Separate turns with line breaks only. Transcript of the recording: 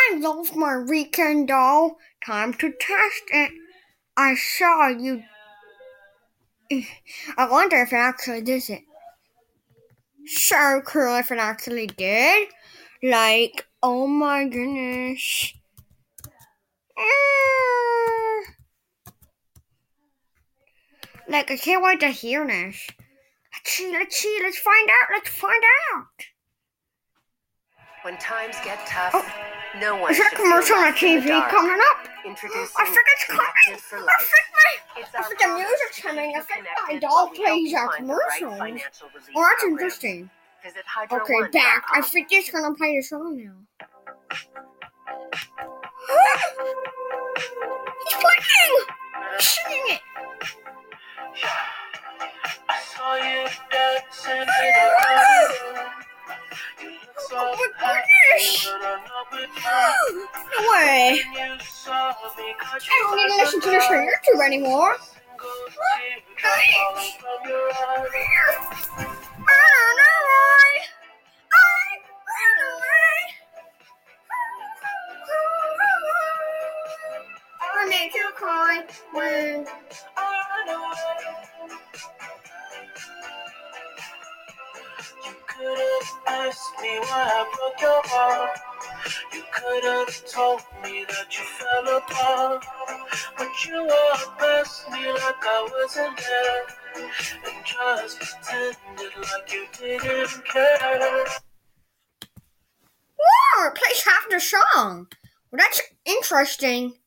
I love my weekend doll. Time to test it. I saw you. I wonder if it actually does it. So cool if it actually did. Like, oh my goodness. Like, I can't wait to hear this. Let's find out.
When times get tough, no one
Is that
should
commercial
feel
on
left in the
TV
dark.
coming up?
Introducing
I think it's coming.
Connected for Life.
I think the music's coming. I think my doll plays our commercials. Oh, that's interesting.
Visit Hydro
Okay,
One.
back. I think it's gonna play the song now. He's playing! He's singing it!
I saw you dancing in the garden. You look so happy, but I know it's
No way.
you saw me.
I don't need to listen to this on YouTube anymore. I make you cry when
You could have asked me why I broke your heart. You could have told me that you fell apart. But you passed me like I wasn't there. And just pretended like you didn't care.
Whoa, it plays half the song. Well, that's interesting.